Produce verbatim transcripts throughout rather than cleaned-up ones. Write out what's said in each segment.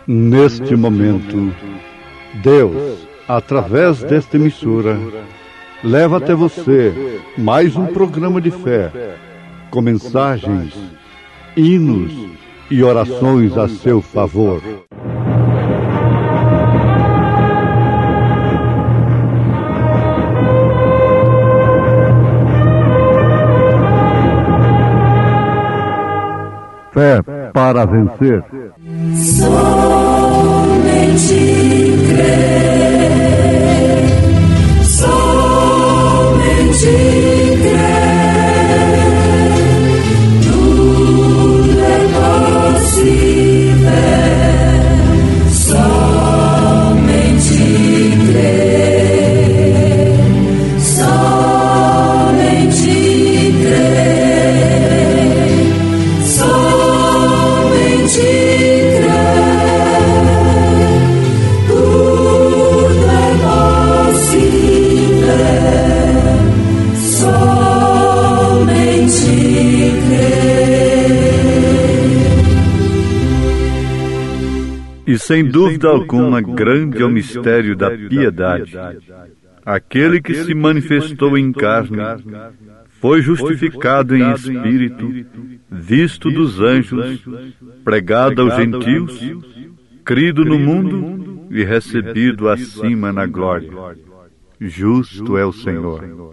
Neste momento, Deus, através desta emissora, leva até você mais um programa de fé, com mensagens, hinos e orações a seu favor. Fé para vencer. Somente crer, somente crer, tudo é possível, somente crer, somente crer, somente E sem dúvida alguma, grande é o mistério da piedade. Aquele que se manifestou em carne, foi justificado em espírito, visto dos anjos, pregado aos gentios, crido no mundo e recebido acima na glória. Justo é o Senhor.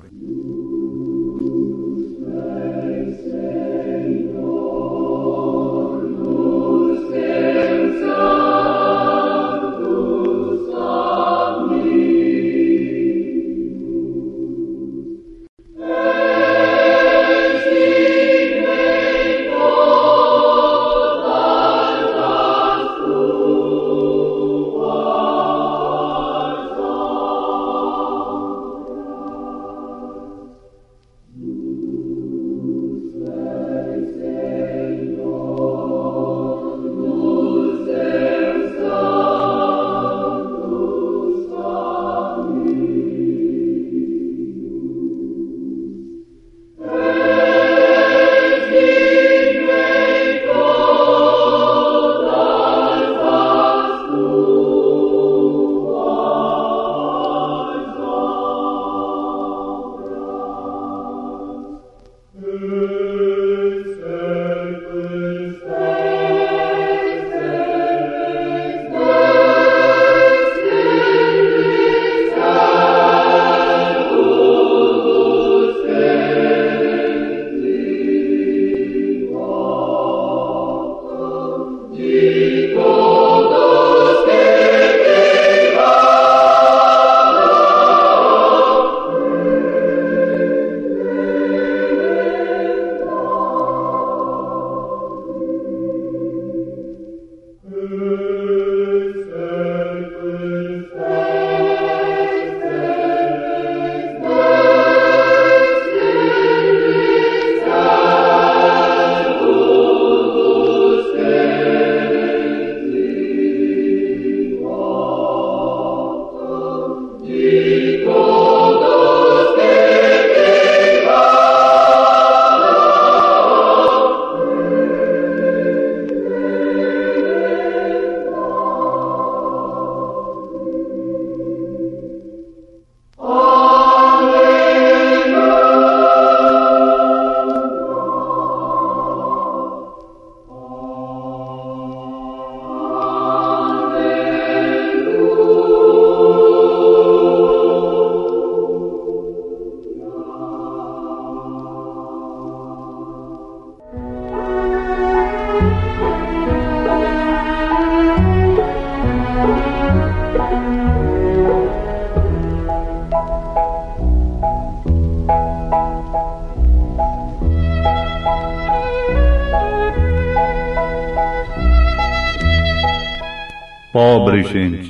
Pobre gente,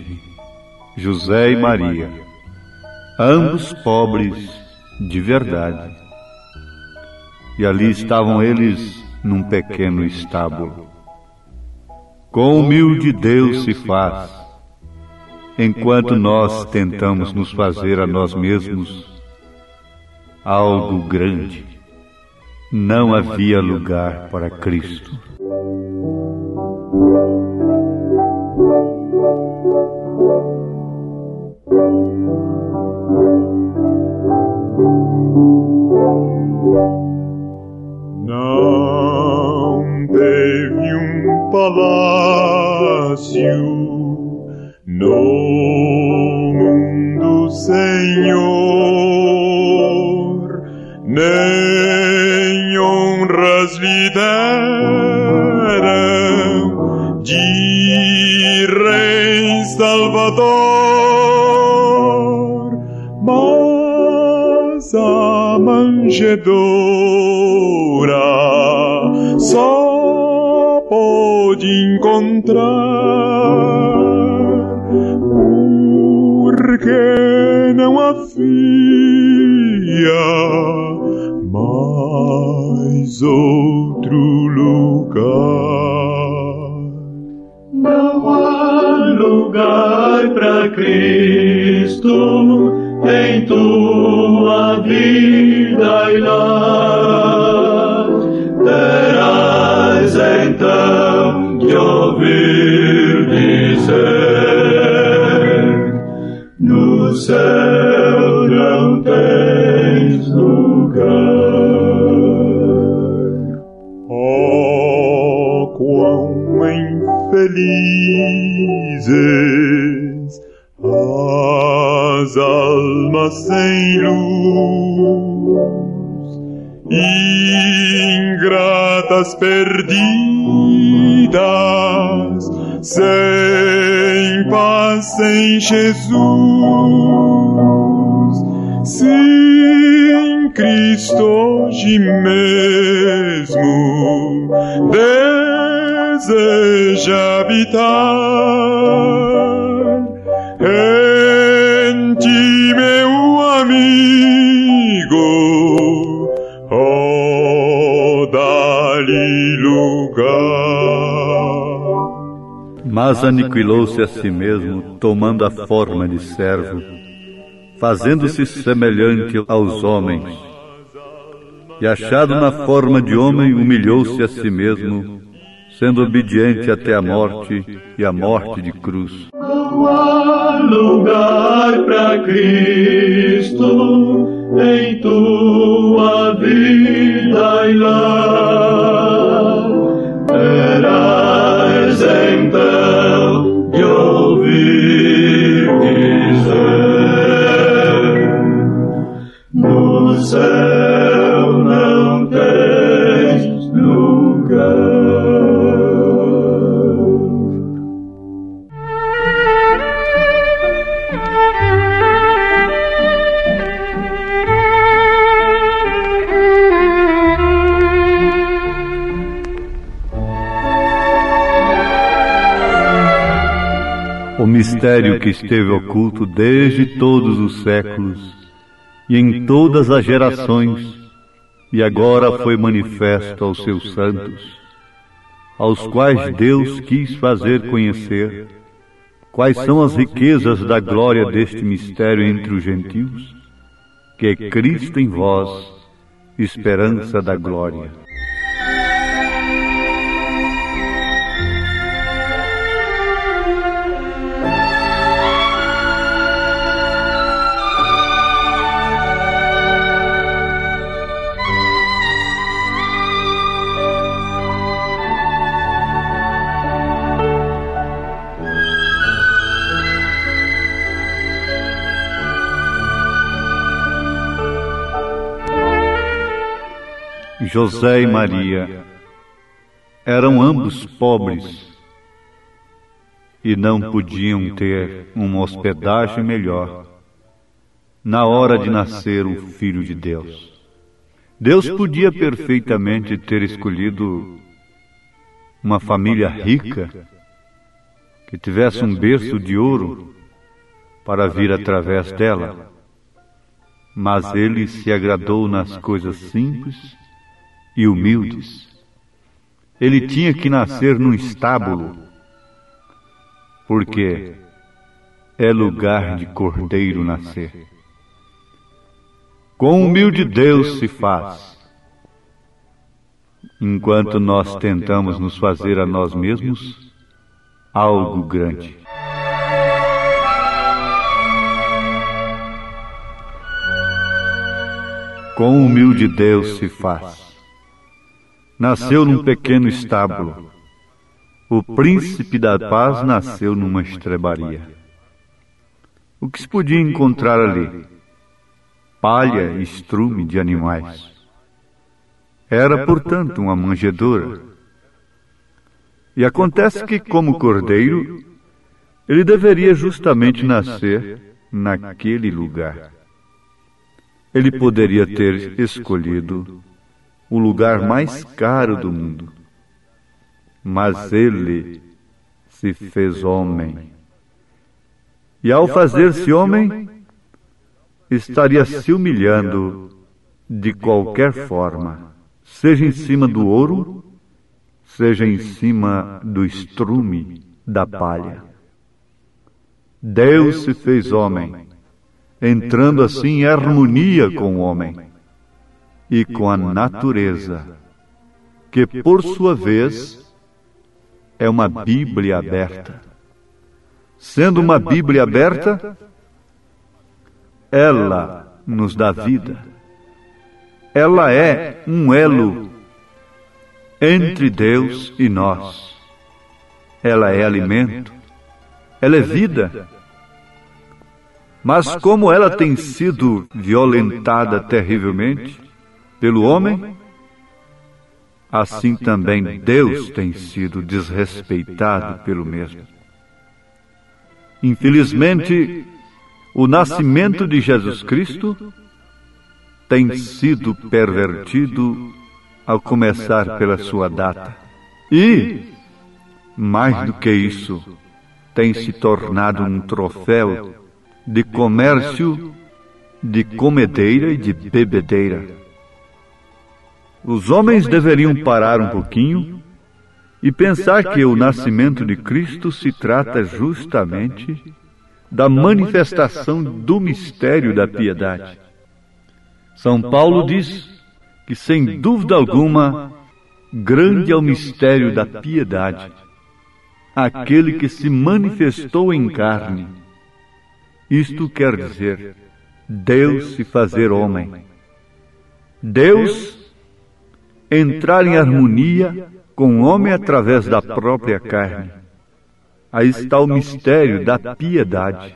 José e Maria, ambos pobres de verdade. E ali estavam eles num pequeno estábulo. Quão humilde Deus se faz, enquanto nós tentamos nos fazer a nós mesmos algo grande. Não havia lugar para Cristo. fácil no mundo, Senhor, nem honras lhe deram de Rei Salvador, mas a manjedoura só pode encontrar, porque não havia mais outro lugar. Não há lugar para Cristo em tua vida e lá terás então de ouvir dizer: no céu não tens lugar. Oh, quão infelizes as almas sem luz, ingratas, perdidas, sem paz, sem Jesus. Sim, Cristo hoje mesmo deseja habitar em ti, meu amigo, oh, dá-lhe lugar. Mas aniquilou-se a si mesmo, tomando a forma de servo, fazendo-se semelhante aos homens. E achado na forma de homem, humilhou-se a si mesmo, sendo obediente até a morte, e a morte de cruz. Não há lugar para Cristo em tua vida e lá terás então de ouvir dizer: no céu não tens lugar. O mistério que esteve oculto desde todos os séculos e em todas as gerações, e agora foi manifesto aos seus santos, aos quais Deus quis fazer conhecer quais são as riquezas da glória deste mistério entre os gentios, que é Cristo em vós, esperança da glória. José e Maria eram ambos pobres e não podiam ter uma hospedagem melhor na hora de nascer o Filho de Deus. Deus podia perfeitamente ter escolhido uma família rica que tivesse um berço de ouro para vir através dela, mas Ele se agradou nas coisas simples e humildes. Ele tinha que nascer num estábulo, porque é lugar de cordeiro nascer. Com humilde Deus se faz, enquanto nós tentamos nos fazer a nós mesmos algo grande. Com humilde Deus se faz. Nasceu num pequeno estábulo, o príncipe da paz nasceu numa estrebaria. O que se podia encontrar ali? Palha e estrume de animais. Era, portanto, uma manjedoura. E acontece que, como cordeiro, ele deveria justamente nascer naquele lugar. Ele poderia ter escolhido o lugar mais caro do mundo, mas ele se fez homem. E ao fazer-se homem, estaria se humilhando de qualquer forma, seja em cima do ouro, seja em cima do estrume da palha. Deus se fez homem, entrando assim em harmonia com o homem e com a natureza, que por sua vez é uma Bíblia aberta. Sendo uma Bíblia aberta, ela nos dá vida. Ela é um elo entre Deus e nós. Ela é alimento. Ela é vida. Mas como ela tem sido violentada terrivelmente pelo homem, assim também Deus tem sido desrespeitado pelo mesmo. Infelizmente, o nascimento de Jesus Cristo tem sido pervertido ao começar pela sua data. E, mais do que isso, tem se tornado um troféu de comércio, de comedeira e de bebedeira. Os homens deveriam parar um pouquinho e pensar que o nascimento de Cristo se trata justamente da manifestação do mistério da piedade. São Paulo diz que, sem dúvida alguma, grande é o mistério da piedade, aquele que se manifestou em carne. Isto quer dizer, Deus se fazer homem. Deus entrar em harmonia com o homem através da própria carne. Aí está o mistério da piedade.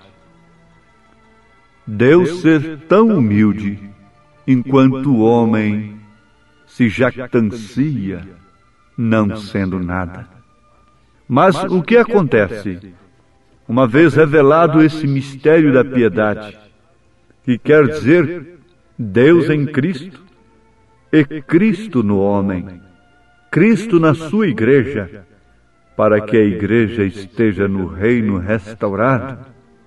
Deus ser tão humilde, enquanto o homem se jactancia, não sendo nada. Mas o que acontece? Uma vez revelado esse mistério da piedade, que quer dizer Deus em Cristo e Cristo no homem, Cristo na sua igreja, para que a igreja esteja no reino restaurado.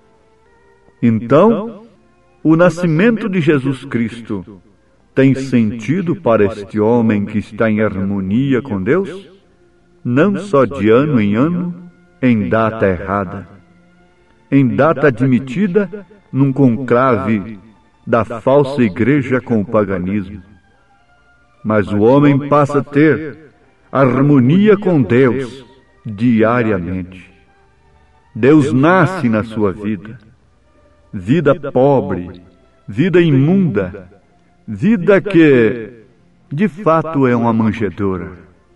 Então, o nascimento de Jesus Cristo tem sentido para este homem que está em harmonia com Deus, não só de ano em ano, em data errada, em data admitida num conclave da falsa igreja com o paganismo, mas o homem passa a ter harmonia com Deus diariamente. Deus nasce na sua vida, vida pobre, vida imunda, vida que de fato é uma manjedoura.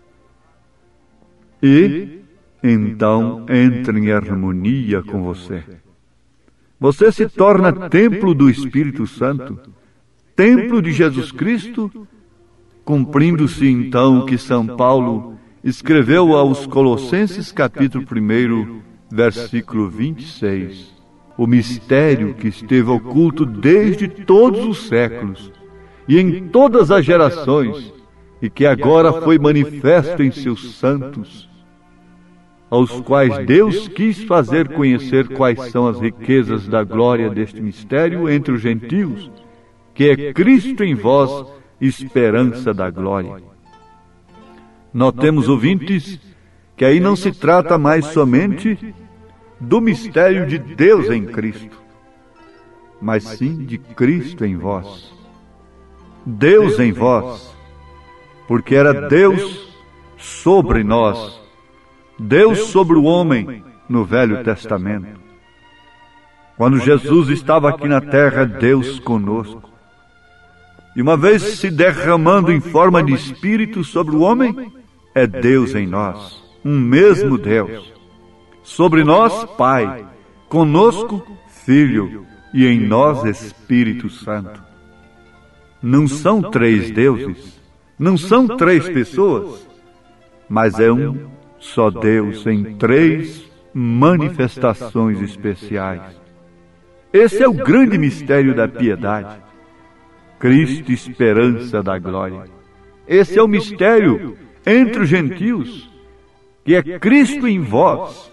E então entra em harmonia com você. Você se torna templo do Espírito Santo, templo de Jesus Cristo, cumprindo-se então o que São Paulo escreveu aos Colossenses, capítulo primeiro, versículo vinte e seis. O mistério que esteve oculto desde todos os séculos e em todas as gerações, e que agora foi manifesto em seus santos, aos quais Deus quis fazer conhecer quais são as riquezas da glória deste mistério entre os gentios, que é Cristo em vós, esperança da glória. Notemos, ouvintes, que aí não se trata mais somente do mistério de Deus em Cristo, mas sim de Cristo em vós. Deus em vós, porque era Deus sobre nós, Deus sobre o homem no Velho Testamento. Quando Jesus estava aqui na terra, Deus conosco. E uma vez se derramando em forma de Espírito sobre o homem, é Deus em nós. um mesmo Deus. Sobre nós, Pai, conosco, Filho, e em nós, Espírito Santo. Não são três deuses, não são três pessoas, mas é um só Deus em três manifestações especiais. Esse é o grande mistério da piedade. Cristo, esperança da glória. Esse é o mistério entre os gentios, que é Cristo em vós.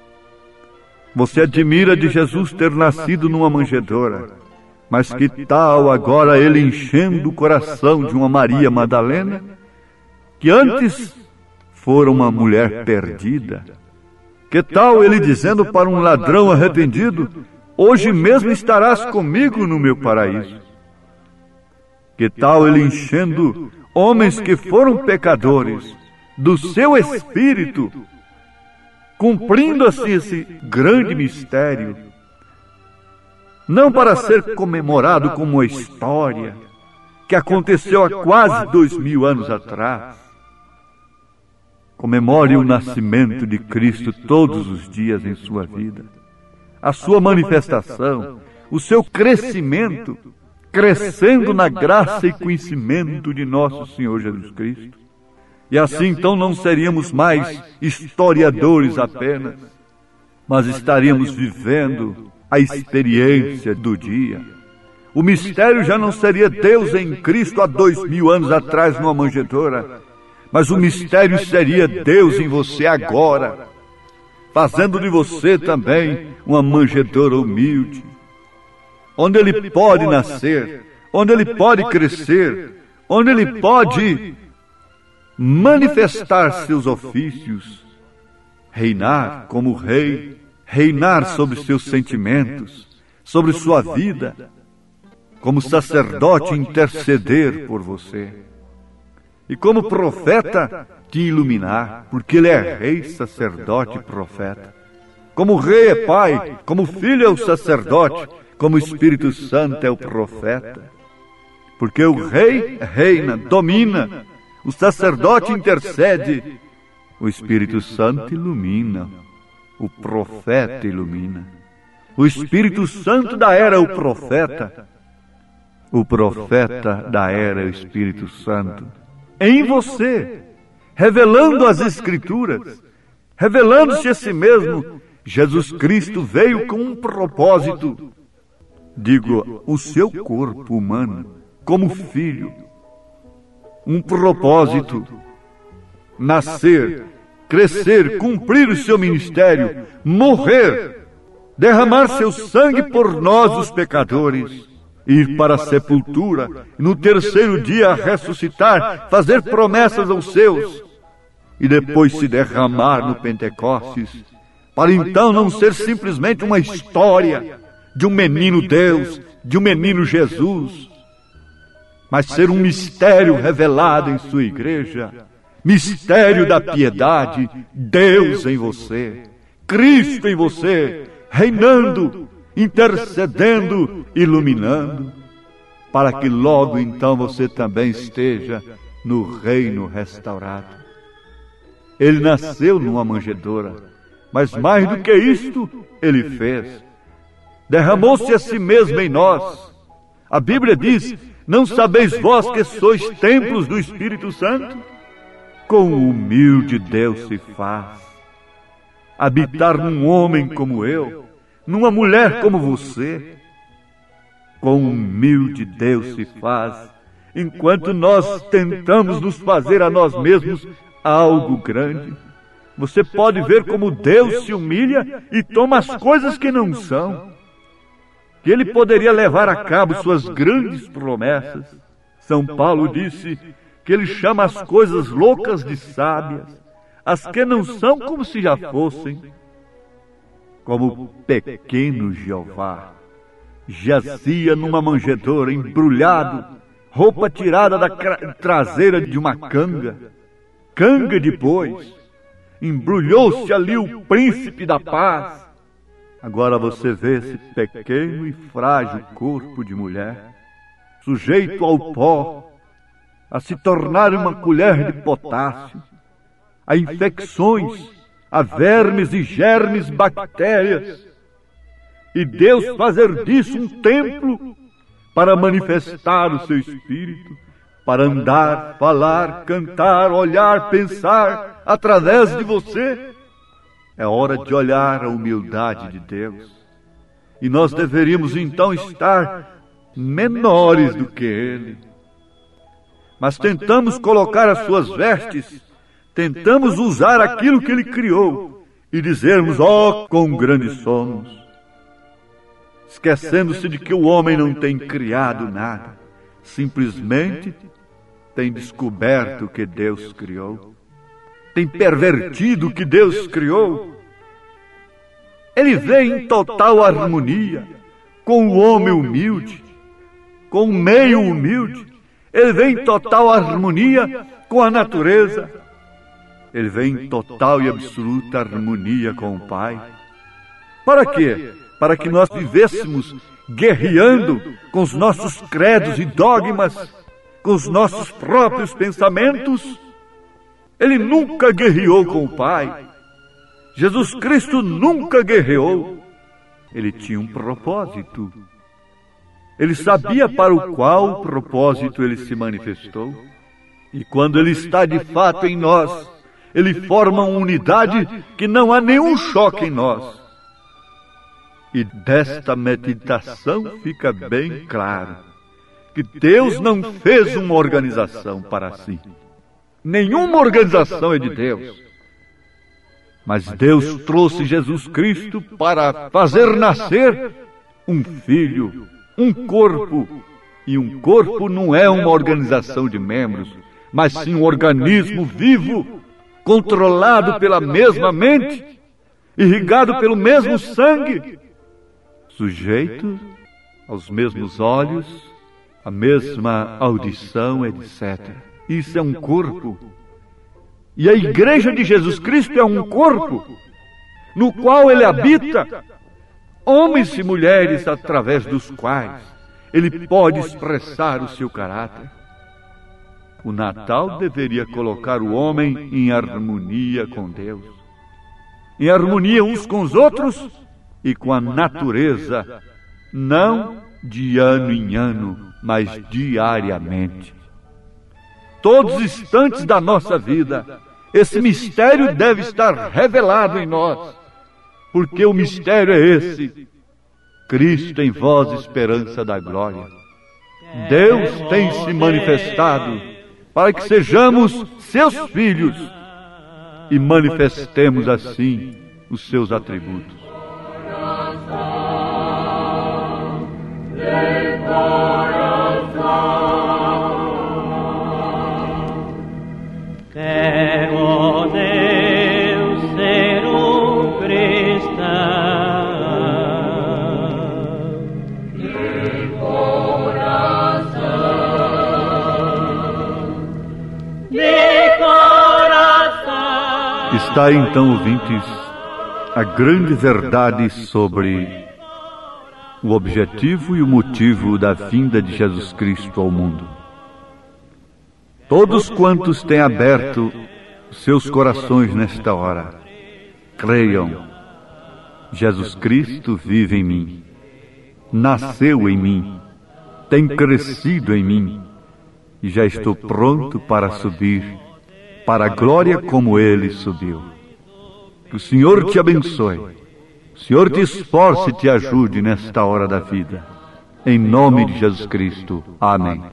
Você admira de Jesus ter nascido numa manjedoura, mas que tal agora ele enchendo o coração de uma Maria Madalena, que antes fora uma mulher perdida? Que tal ele dizendo para um ladrão arrependido: hoje mesmo estarás comigo no meu paraíso? Que tal ele enchendo homens que foram pecadores do seu espírito, cumprindo assim esse grande mistério, não para ser comemorado como uma história que aconteceu há quase dois mil anos atrás. Comemore o nascimento de Cristo todos os dias em sua vida, a sua manifestação, o seu crescimento, crescendo na graça e conhecimento de nosso Senhor Jesus Cristo. E assim então não seríamos mais historiadores apenas, mas estaríamos vivendo a experiência do dia. O mistério já não seria Deus em Cristo há dois mil anos atrás numa manjedoura, mas o mistério seria Deus em você agora, fazendo de você também uma manjedoura humilde, onde Ele pode nascer, onde Ele pode crescer, onde Ele pode manifestar seus ofícios, reinar como rei, reinar sobre seus sentimentos, sobre sua vida, como sacerdote interceder por você, e como profeta te iluminar, porque Ele é rei, sacerdote e profeta. Como rei é pai, como filho é o sacerdote, como o Espírito Santo é o profeta. Porque o rei reina, domina, o sacerdote intercede, o Espírito Santo ilumina, o profeta ilumina. O Espírito Santo da era é o profeta, o profeta da era é o Espírito Santo. Em você, revelando as Escrituras, revelando-se a si mesmo, Jesus Cristo veio com um propósito. Digo, o seu corpo humano, como filho, um propósito: nascer, crescer, cumprir o seu ministério, morrer, derramar seu sangue por nós, os pecadores, ir para a sepultura, e no terceiro dia ressuscitar, fazer promessas aos seus, e depois se derramar no Pentecostes, para então não ser simplesmente uma história de um menino Deus, de um menino Jesus, mas ser um mistério revelado em sua igreja, mistério da piedade, Deus em você, Cristo em você, reinando, intercedendo, iluminando, para que logo então você também esteja no reino restaurado. Ele nasceu numa manjedoura, mas mais do que isto, Ele fez. Derramou-se a si mesmo em nós. A Bíblia diz: não sabeis vós que sois templos do Espírito Santo? Com o humilde Deus se faz. Habitar num homem como eu, numa mulher como você, com o humilde Deus se faz, enquanto nós tentamos nos fazer a nós mesmos algo grande. Você pode ver como Deus se humilha e toma as coisas que não são, que Ele poderia levar a cabo suas grandes promessas. São Paulo disse que Ele chama as coisas loucas de sábias, as que não são como se já fossem. Como pequeno Jeová jazia numa manjedoura, embrulhado, roupa tirada da traseira de uma canga, canga de bois, embrulhou-se ali o príncipe da paz. Agora você vê esse pequeno e frágil corpo de mulher, sujeito ao pó, a se tornar uma colher de potássio, a infecções, a vermes e germes, bactérias. E Deus fazer disso um templo para manifestar o seu Espírito, para andar, falar, cantar, olhar, pensar através de você. É hora de olhar a humildade de Deus. E nós deveríamos então estar menores do que Ele. Mas tentamos colocar as suas vestes, tentamos usar aquilo que Ele criou e dizermos: ó, quão grandes somos, esquecendo-se de que o homem não tem criado nada, simplesmente tem descoberto o que Deus criou, tem pervertido o que Deus criou. Ele vê em total harmonia com o homem humilde, com o meio humilde. Ele vê em total harmonia com a natureza. Ele vê em total e absoluta harmonia com o Pai. Para quê? Para que nós vivêssemos guerreando com os nossos credos e dogmas, com os nossos próprios pensamentos. Ele nunca guerreou com o Pai. Jesus Cristo nunca guerreou. Ele tinha um propósito. Ele sabia para o qual propósito ele se manifestou. E quando ele está de fato em nós, ele forma uma unidade que não há nenhum choque em nós. E desta meditação fica bem claro que Deus não fez uma organização para si. Nenhuma organização é de Deus. Mas Deus trouxe Jesus Cristo para fazer nascer um filho, um corpo. E um corpo não é uma organização de membros, mas sim um organismo vivo, controlado pela mesma mente, irrigado pelo mesmo sangue, sujeito aos mesmos olhos, a mesma audição, etcétera. Isso é um corpo. E a igreja de Jesus Cristo é um corpo no qual ele habita, homens e mulheres através dos quais ele pode expressar o seu caráter. O Natal deveria colocar o homem em harmonia com Deus, em harmonia uns com os outros e com a natureza, não de ano em ano, mas diariamente. Todos os instantes da nossa vida, esse mistério deve estar revelado em nós, porque o mistério é esse: Cristo em vós, esperança da glória. Deus tem se manifestado para que sejamos seus filhos e manifestemos assim os seus atributos. Quero, Deus, ser um cristão de coração, de coração. Está então, ouvintes, a grande verdade sobre o objetivo e o motivo da vinda de Jesus Cristo ao mundo. Todos quantos têm aberto seus corações nesta hora, creiam: Jesus Cristo vive em mim, nasceu em mim, tem crescido em mim, e já estou pronto para subir para a glória como Ele subiu. Que o Senhor te abençoe, o Senhor te esforce e te ajude nesta hora da vida. Em nome de Jesus Cristo. Amém.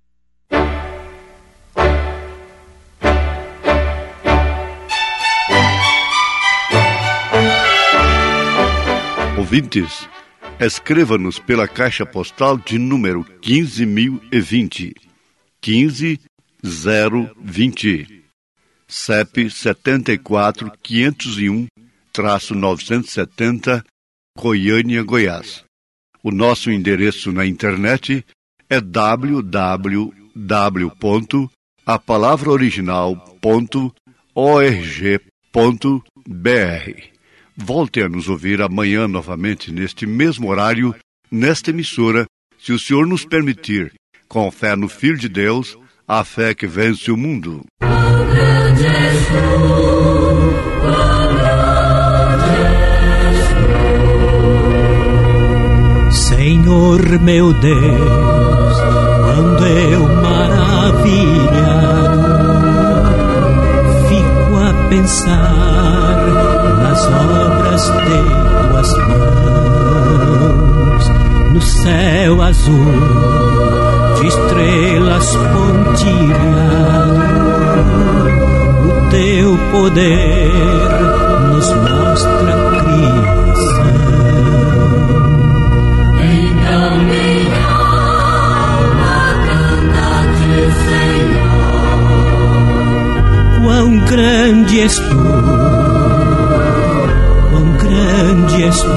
Ouvintes, escreva-nos pela caixa postal de número quinze mil e vinte, quinze zero vinte, C E P setenta e quatro, quinhentos e um, novecentos e setenta, Goiânia, Goiás. O nosso endereço na internet é w w w ponto a palavra original ponto org ponto b r. Volte a nos ouvir amanhã novamente neste mesmo horário, nesta emissora, se o Senhor nos permitir, com fé no Filho de Deus, a fé que vence o mundo. Senhor meu Deus, quando eu maravilhado fico a pensar nas obras de tuas mãos, no céu azul de estrelas pontilhado, o teu poder nos mostra a criação. Então minha alma canta-te, Senhor. Quão grande és tu, quão grande és tu.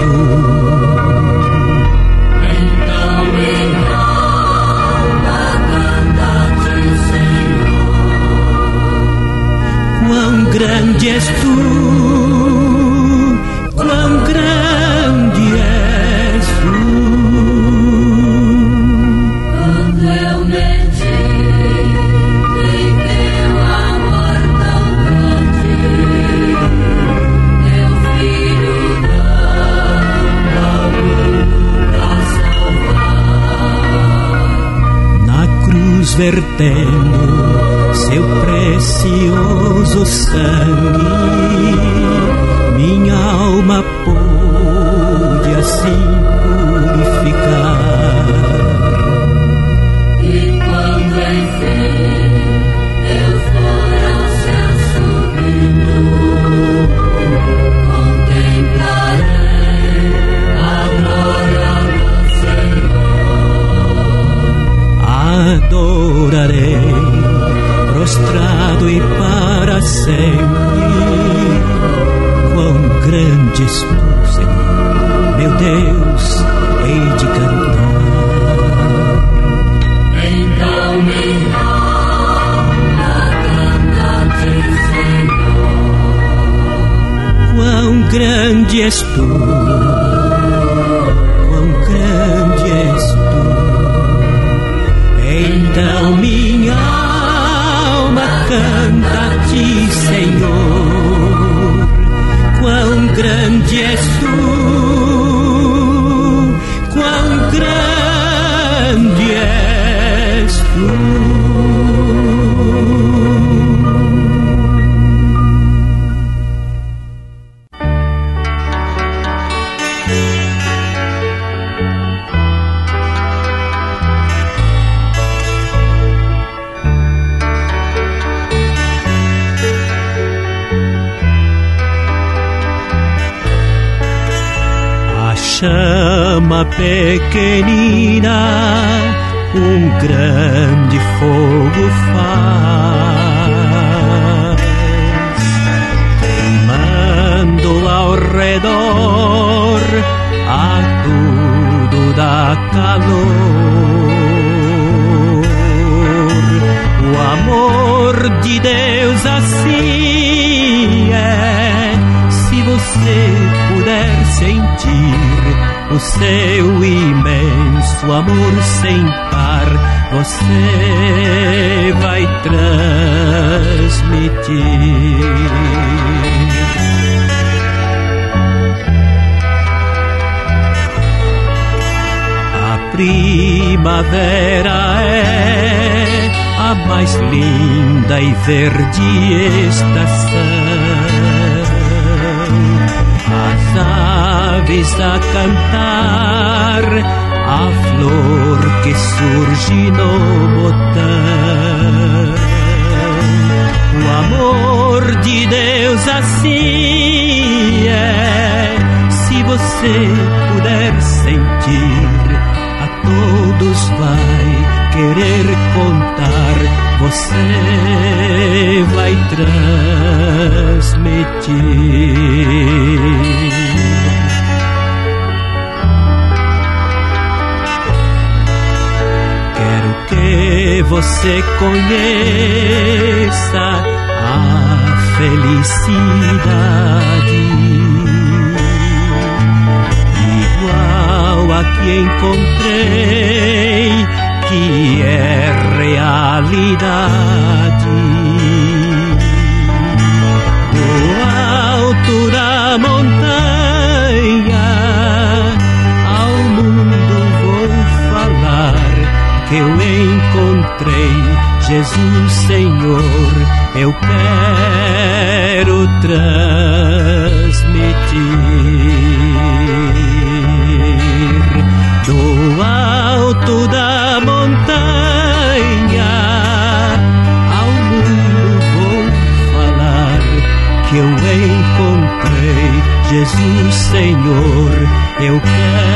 Então minha alma canta-te, Senhor. Quão grande és tu, quão grande és tu. Quando eu medito em teu amor tão grande, teu filho dando ao mundo pra salvar. Na cruz vertendo seu precioso sangue, minha alma pôde assim purificar. E quando enfim eu for ao céu subindo, contemplarei a glória do Senhor. Adorarei prostrado e para sempre. Quão grande és tu, Senhor, meu Deus, hei de cantar. Então minha alma canta-te, Senhor. Quão grande és tu, quão grande és tu. Então minha alma canta-te, Senhor. Quão grande és tu, quão grande és tu. Chama pequenina, um grande fogo faz, queimando ao redor, a tudo dá calor. O amor de Deus assim é, se você puder sentir o seu imenso amor sem par, você vai transmitir. A primavera é a mais linda e verde estação. As aves a cantar, a flor que surge no botão. O amor de Deus assim é, se você puder sentir, a todos vai querer contar, você vai transmitir. Quero que você conheça a felicidade igual a que encontrei, que é realidade. da montanha, ao mundo vou falar que eu encontrei Jesus Senhor, eu quero transmitir. Do alto da montanha, ao mundo vou falar que eu encontrei Jesus Senhor, eu quero